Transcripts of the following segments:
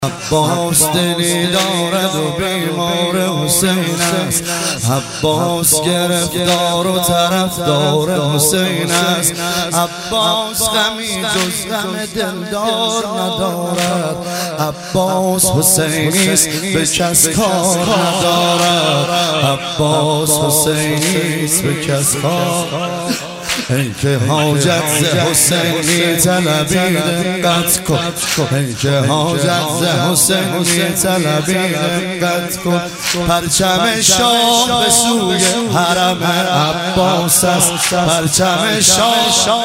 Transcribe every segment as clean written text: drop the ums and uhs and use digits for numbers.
عباس دلی دارد و بیمار حسین است. عباس گرفتار و طرفدار حسین است. عباس غمی جز غم دلدار ندارد. عباس حسینی است به کس کار ندارد. عباس حسینی است به کس کار. ای که حاجت ز حسینی طلبی دقت کن. ای که حاجت ز حسینی طلبی دقت کن. پرچم شاه به سوی حرم عباس است. پرچم شاه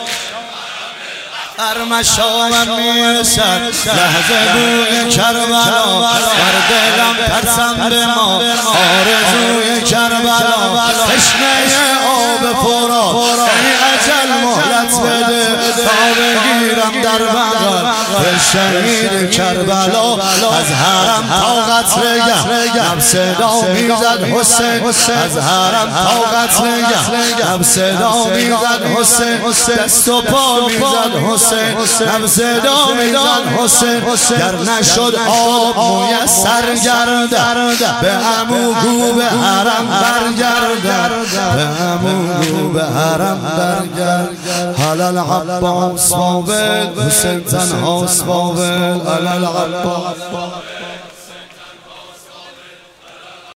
هر مشامم میرسد لحظه بوی کربلا. بر دلم ترسم به ما آرزوی کربلا. تشنه آب فرات ای اجل مهلت بده تا بگیرم در بغل شهید کربلا. از حرم تا قطره گم صدا میزد حسین. از حرم تا قطره گم صدا میزد حسین. دست و پا میزد حسین. هم صدا میزد حسین. گر نشد آب میسر گرد به عمو گو به حرم برگرد. به عمو گو به حرم برگرد. حلال عباس باول حسین تنهاست باول. حلال عباس